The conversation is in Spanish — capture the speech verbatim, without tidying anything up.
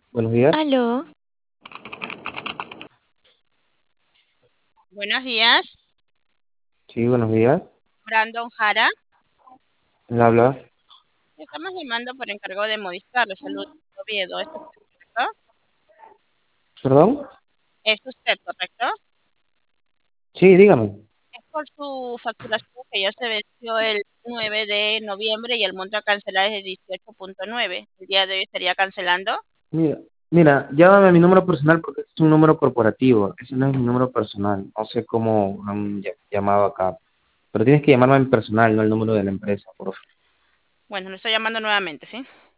Buenos días. Aló, Buenos días, Sí, buenos días. Brandon Jara. ¿Él habla? Estamos llamando por encargo de modificar la salud de Oviedo. ¿Es usted correcto? ¿Perdón? ¿Es usted correcto? Sí, dígame. Es por su facturación que ya se venció el nueve de noviembre y el monto a cancelar es de dieciocho punto nueve. El día de hoy estaría cancelando. Mira, mira, llámame a mi número personal porque este es un número corporativo. Ese no es mi número personal. No sé cómo han ll- llamado acá. Pero tienes que llamarme a mi personal, no al número de la empresa, por favor. Bueno, lo estoy llamando nuevamente, ¿sí?